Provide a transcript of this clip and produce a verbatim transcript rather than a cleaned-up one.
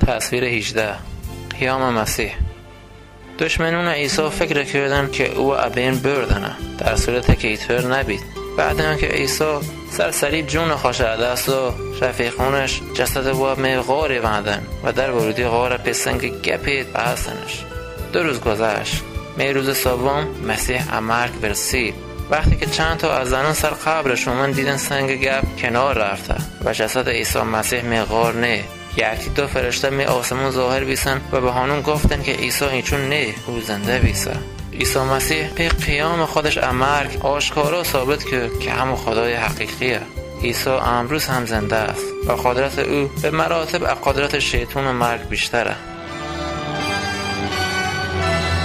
تصویر هجده. قیام مسیح. دشمنون عیسی فکر کردن که او ابین بردنه، در صورت که ایطور نبید. بعد هم که عیسی سر صلیب جون خوش دست و رفیقانش جسد و می غاری بندن و در ورودی غار پسنگ گپید بستنش. دو روز گذشت. می روز سوم مسیح امرک برسید. وقتی که چند تا از زنان سر قبرش اومد دیدن سنگ گپ کنار رفته و جسد عیسی مسیح می غار نه. یکی دو فرشته می آسمون ظاهر بیسن و به هانون گفتن که عیسی اینچون نه، او زنده بیسه. عیسی مسیح به قیام خودش امرک آشکارا ثابت کرد که همون خدای حقیقیه. عیسی امروز هم زنده است و قدرت او به مراتب از قدرت شیطان و مرگ بیشتره.